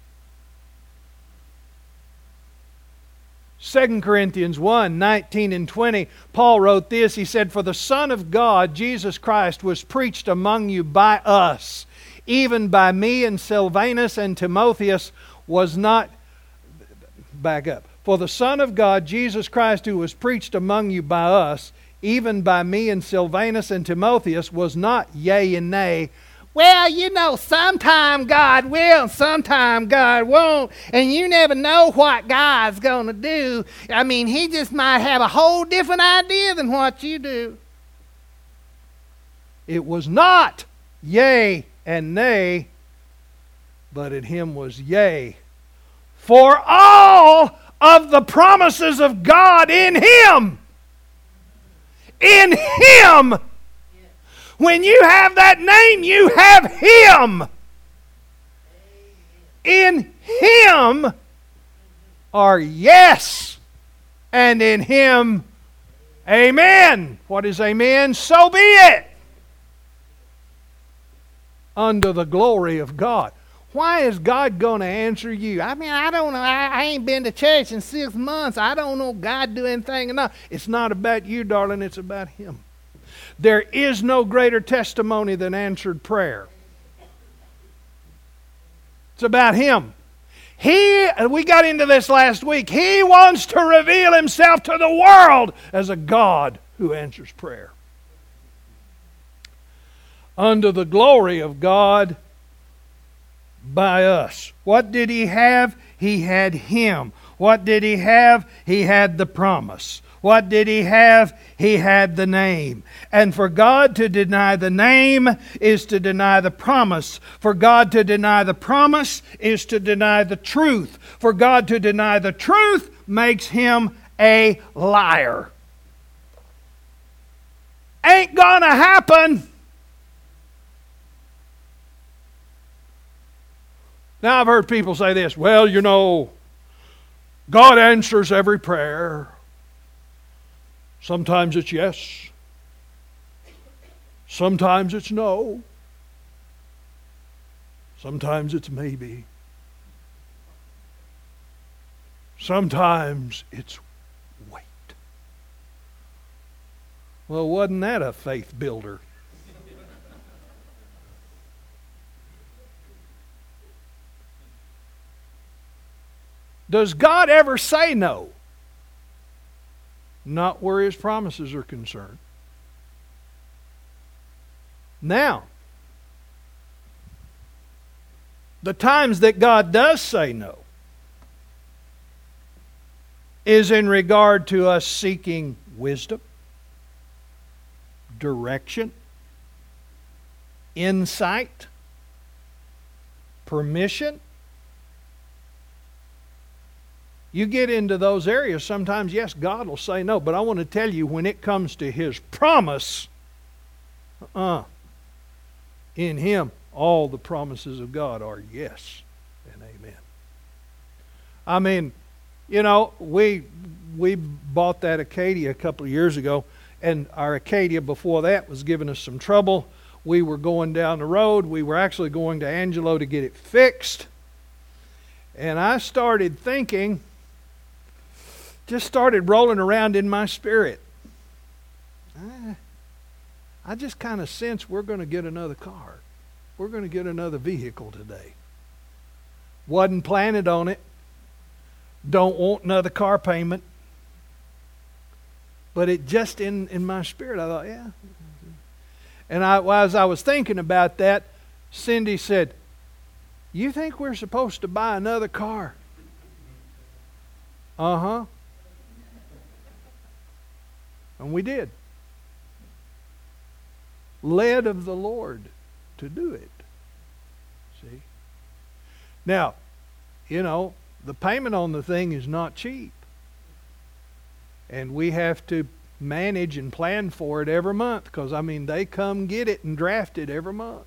2 Corinthians 1, 19 and 20, Paul wrote this. He said, for the Son of God, Jesus Christ, was preached among you by us, even by me and Silvanus and Timotheus was not... Back up. For the Son of God, Jesus Christ, who was preached among you by us, even by me and Silvanus and Timotheus, was not yea and nay. Well, you know, sometime God will, sometime God won't, and you never know what God's going to do. I mean, He just might have a whole different idea than what you do. It was not yea and nay, but in Him was yea. For all of the promises of God in Him. In Him. When you have that name, you have Him. In Him are yes. And in Him, amen. What is amen? So be it. Unto the glory of God. Why is God going to answer you? I mean, I don't know. I ain't been to church in 6 months. I don't know God do anything or not. It's not about you, darling. It's about Him. There is no greater testimony than answered prayer. It's about Him. We got into this last week. He wants to reveal Himself to the world as a God who answers prayer. Unto the glory of God by us. What did He have? He had Him. What did He have? He had the promise. What did He have? He had the name. And for God to deny the name is to deny the promise. For God to deny the promise is to deny the truth. For God to deny the truth makes Him a liar. Ain't gonna happen. Now I've heard people say this, well, you know, God answers every prayer. Sometimes it's yes. Sometimes it's no. Sometimes it's maybe. Sometimes it's wait. Well, wasn't that a faith builder? Does God ever say no? Not where His promises are concerned. Now, the times that God does say no is in regard to us seeking wisdom, direction, insight, permission. You get into those areas, sometimes, yes, God will say no. But I want to tell you, when it comes to His promise, in Him, all the promises of God are yes and amen. I mean, you know, we bought that Acadia a couple of years ago, and our Acadia before that was giving us some trouble. We were going down the road. We were actually going to Angelo to get it fixed. And I started thinking, just started rolling around in my spirit. I just kind of sense we're going to get another car. We're going to get another vehicle today. Wasn't planning on it. Don't want another car payment. But it just in my spirit, I thought, yeah. And as I was thinking about that, Cindy said, you think we're supposed to buy another car? Uh-huh. And we did. Led of the Lord to do it. See? Now, you know, the payment on the thing is not cheap. And we have to manage and plan for it every month, because they come get it and draft it every month.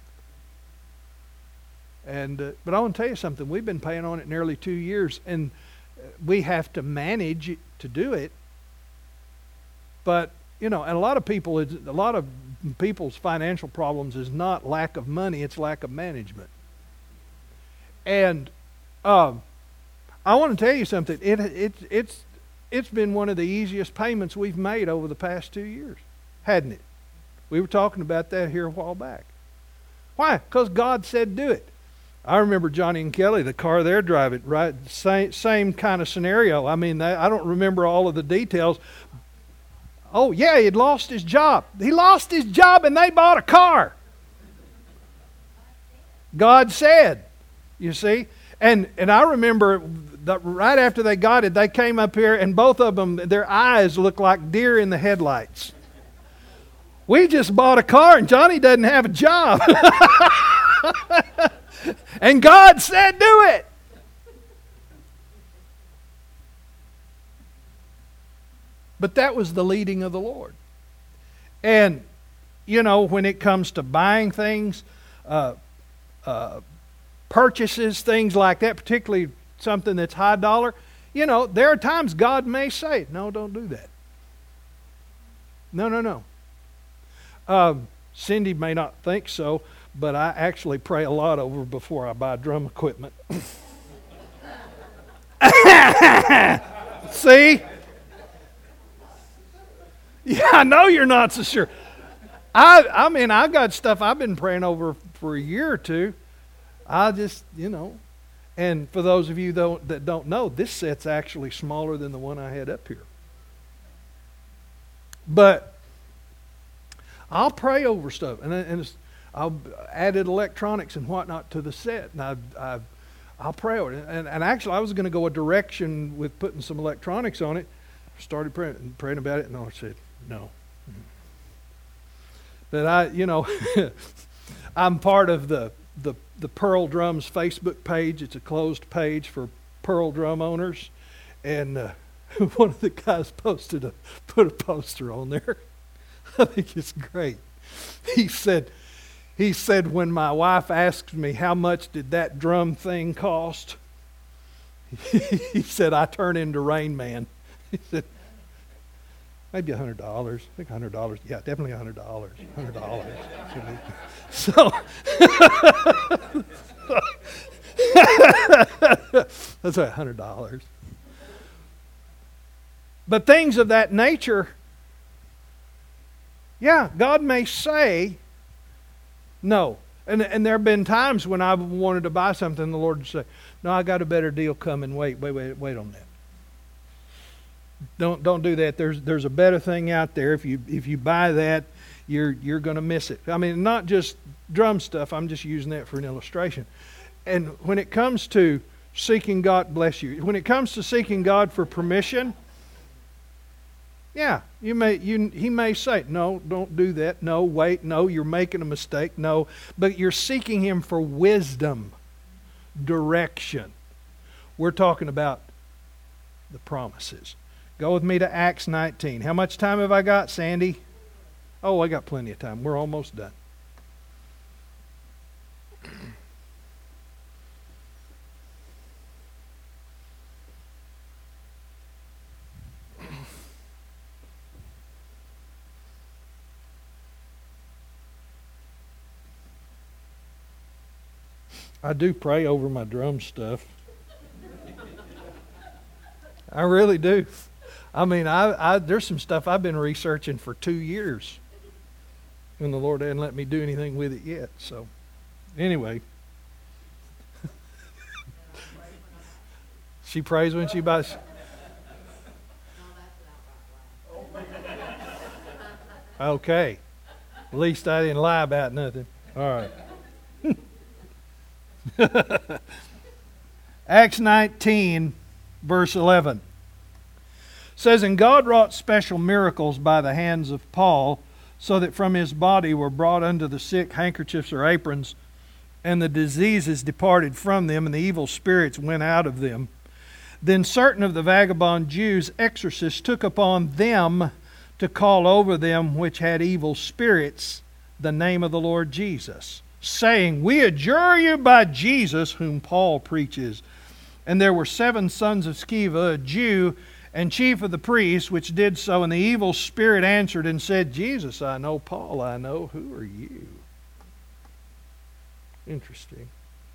And but I want to tell you something. We've been paying on it nearly 2 years, and we have to manage to do it. But and a lot of people's financial problems is not lack of money; it's lack of management. And I want to tell you something. It's been one of the easiest payments we've made over the past 2 years, hadn't it? We were talking about that here a while back. Why? Because God said do it. I remember Johnny and Kelly, the car they're driving, right? Same kind of scenario. I don't remember all of the details. Oh, yeah, he'd lost his job. He lost his job and they bought a car. God said, you see? And I remember right after they got it, they came up here and both of them, their eyes looked like deer in the headlights. We just bought a car and Johnny doesn't have a job. And God said do it. But that was the leading of the Lord. And, when it comes to buying things, purchases, things like that, particularly something that's high dollar, there are times God may say, no, don't do that. No. Cindy may not think so, but I actually pray a lot over before I buy drum equipment. See? Yeah, I know you're not so sure. I got stuff I've been praying over for a year or two. I just, and for those of you that don't know, this set's actually smaller than the one I had up here. But I'll pray over stuff, and I've added electronics and whatnot to the set, and I'll pray over it. And actually, I was going to go a direction with putting some electronics on it. Started praying about it, and the Lord said, no. But I'm part of the Pearl Drums Facebook page. It's a closed page for Pearl Drum owners. And one of the guys put a poster on there. I think it's great. He said, when my wife asked me how much did that drum thing cost, he said, I turn into Rain Man. He said, maybe $100. I think $100. Yeah, definitely $100. $100. So that's right, $100. But things of that nature, yeah, God may say no. And there have been times when I've wanted to buy something, the Lord would say, no, I got a better deal coming. Wait on that. Don't do that. There's a better thing out there. If you buy that, you're going to miss it. Not just drum stuff. I'm just using that for an illustration. And when it comes to seeking God, bless you. When it comes to seeking God for permission, yeah, He may say, no, don't do that. No, wait. No, you're making a mistake. No, but you're seeking Him for wisdom, direction. We're talking about the promises. Go with me to Acts 19. How much time have I got, Sandy? Oh, I got plenty of time. We're almost done. I do pray over my drum stuff. I really do. There's some stuff I've been researching for 2 years, and the Lord hasn't let me do anything with it yet. So, anyway, she prays when she buys. Okay, at least I didn't lie about nothing. All right. Acts 19, verse 11. Says, and God wrought special miracles by the hands of Paul, so that from his body were brought unto the sick handkerchiefs or aprons, and the diseases departed from them, and the evil spirits went out of them. Then certain of the vagabond Jews, exorcists, took upon them to call over them which had evil spirits the name of the Lord Jesus, saying, We adjure you by Jesus whom Paul preaches. And there were 7 sons of Sceva, a Jew, and chief of the priests, which did so. And the evil spirit answered and said, Jesus I know, Paul I know, who are you? Interesting.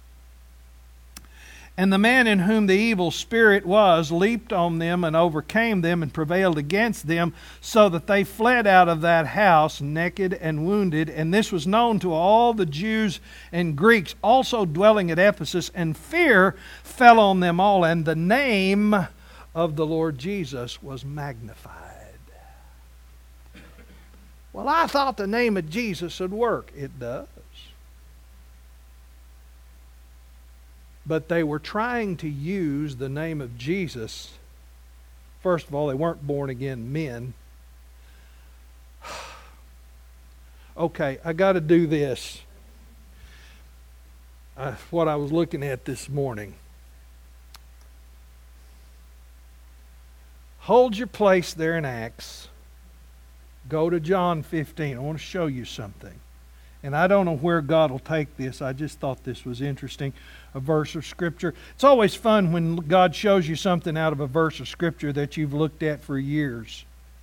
And the man in whom the evil spirit was leaped on them and overcame them and prevailed against them, so that they fled out of that house naked and wounded. And this was known to all the Jews and Greeks also dwelling at Ephesus, and fear fell on them all, and the name of the Lord Jesus was magnified. Well, I thought the name of Jesus would work. It does. But they were trying to use the name of Jesus. First of all, they weren't born again men. Okay, I got to do this. What I was looking at this morning. Hold your place there in Acts. Go to John 15. I want to show you something. And I don't know where God will take this. I just thought this was interesting. A verse of Scripture. It's always fun when God shows you something out of a verse of Scripture that you've looked at for years.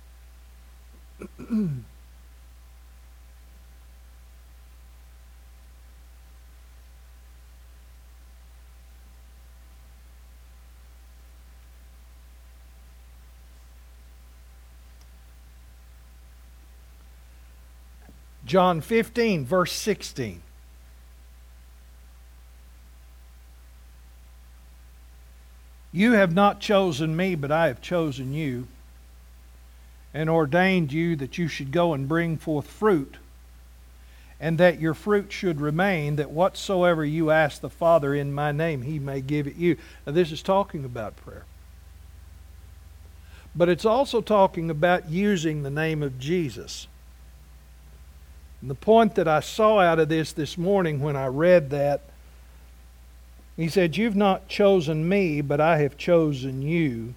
John 15, verse 16. You have not chosen me, but I have chosen you, and ordained you that you should go and bring forth fruit, and that your fruit should remain, that whatsoever you ask the Father in my name, He may give it you. Now this is talking about prayer. But it's also talking about using the name of Jesus. And the point that I saw out of this morning when I read that, he said, You've not chosen me, but I have chosen you.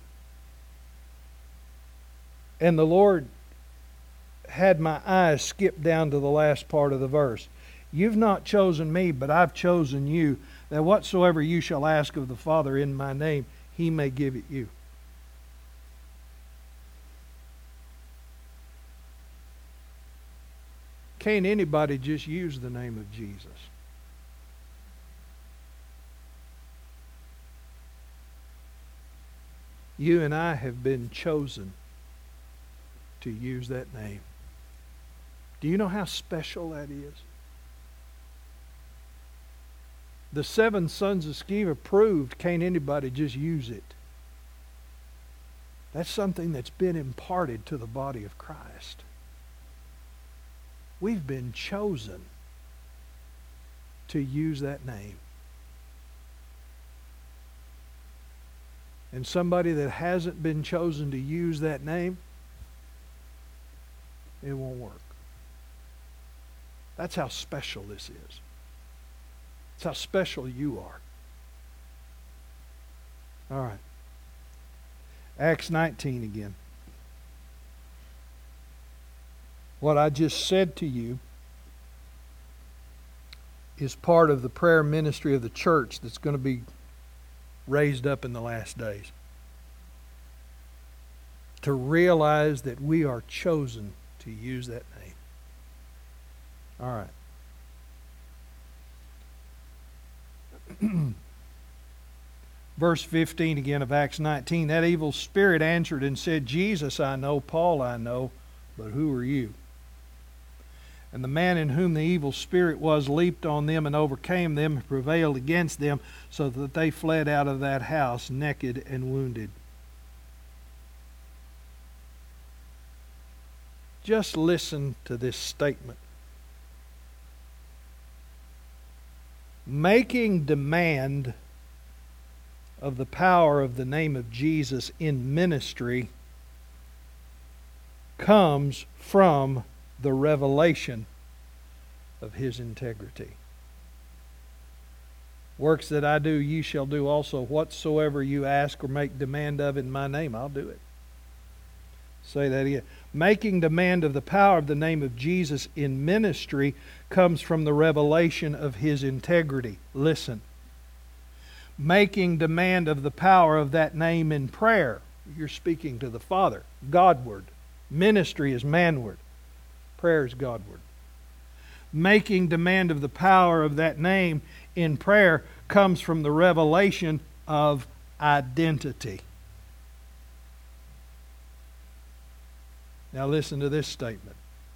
And the Lord had my eyes skip down to the last part of the verse. You've not chosen me, but I've chosen you, that whatsoever you shall ask of the Father in my name, He may give it you. Can't anybody just use the name of Jesus? You and I have been chosen to use that name. Do you know how special that is? The 7 sons of Sceva proved can't anybody just use it. That's something that's been imparted to the body of Christ. We've been chosen to use that name. And somebody that hasn't been chosen to use that name, it won't work. That's how special this is. That's how special you are. All right. Acts 19 again. What I just said to you is part of the prayer ministry of the church that's going to be raised up in the last days. To realize that we are chosen to use that name. All right. Verse 15 again of Acts 19. That evil spirit answered and said, Jesus I know, Paul I know, but who are you? And the man in whom the evil spirit was leaped on them and overcame them and prevailed against them, so that they fled out of that house naked and wounded. Just listen to this statement. Making demand of the power of the name of Jesus in ministry comes from the revelation of His integrity. Works that I do, ye shall do also. Whatsoever you ask or make demand of in my name, I'll do it. Say that again. Making demand of the power of the name of Jesus in ministry comes from the revelation of His integrity. Listen. Making demand of the power of that name in prayer. You're speaking to the Father. Godward. Ministry is manward. Prayer is Godward. Making demand of the power of that name in prayer comes from the revelation of identity. Now listen to this statement.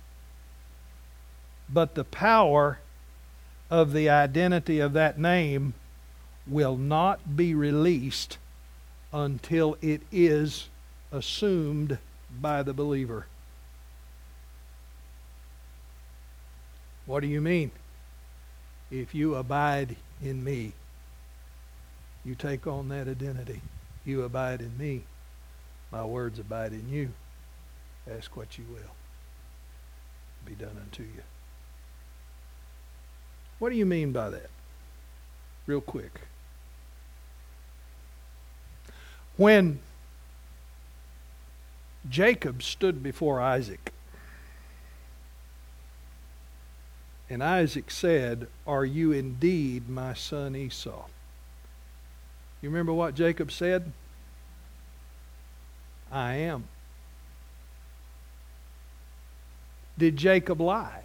But the power of the identity of that name will not be released until it is assumed by the believer. What do you mean? If you abide in me, you take on that identity. You abide in me, my words abide in you. Ask what you will. Be done unto you. What do you mean by that? Real quick. When Jacob stood before Isaac, and Isaac said, "Are you indeed my son Esau?" You remember what Jacob said? "I am." Did Jacob lie?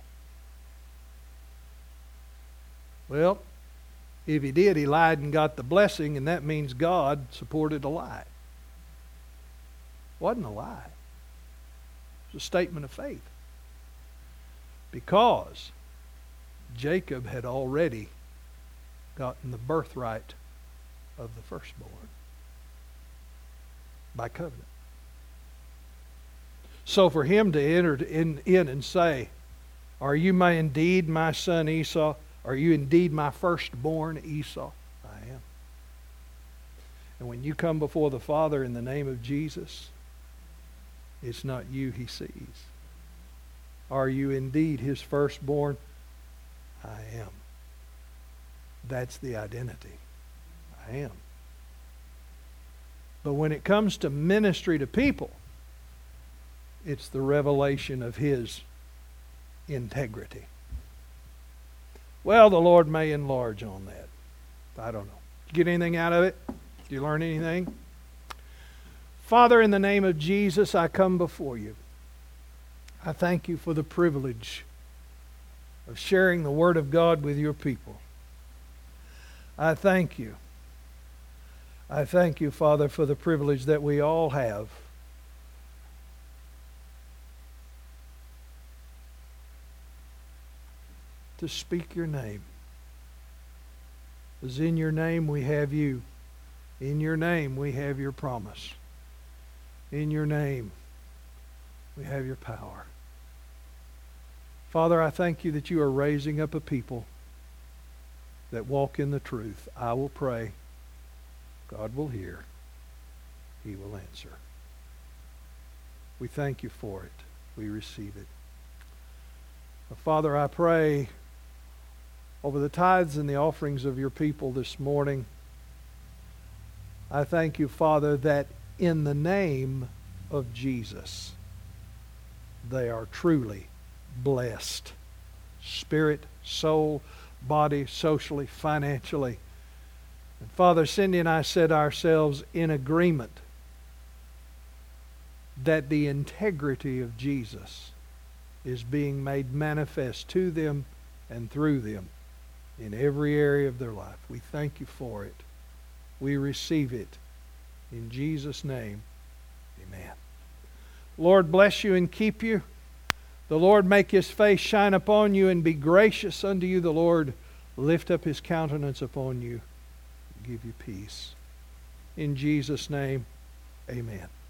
Well, if he did, he lied and got the blessing, and that means God supported a lie. It wasn't a lie. It was a statement of faith. Because Jacob had already gotten the birthright of the firstborn by covenant. So for him to enter in and say, "Are you indeed my son Esau? Are you indeed my firstborn Esau?" I am. And when you come before the Father in the name of Jesus, it's not you He sees. Are you indeed His firstborn? I am. That's the identity. I am. But when it comes to ministry to people, it's the revelation of His integrity. Well, the Lord may enlarge on that. I don't know. Did you get anything out of it? Did you learn anything? Father, in the name of Jesus, I come before you. I thank you for the privilege of sharing the Word of God with your people. I thank you. I thank you, Father, for the privilege that we all have to speak your name. Because in your name we have you. In your name we have your promise. In your name we have your power. Father, I thank you that you are raising up a people that walk in the truth. I will pray. God will hear. He will answer. We thank you for it. We receive it. Father, I pray over the tithes and the offerings of your people this morning. I thank you, Father, that in the name of Jesus, they are truly blessed. Spirit, soul, body, socially, financially. And Father, Cindy and I set ourselves in agreement that the integrity of Jesus is being made manifest to them and through them in every area of their life. We thank you for it. We receive it. In Jesus' name, amen. Lord bless you and keep you. The Lord make His face shine upon you and be gracious unto you. The Lord lift up His countenance upon you and give you peace. In Jesus' name, amen.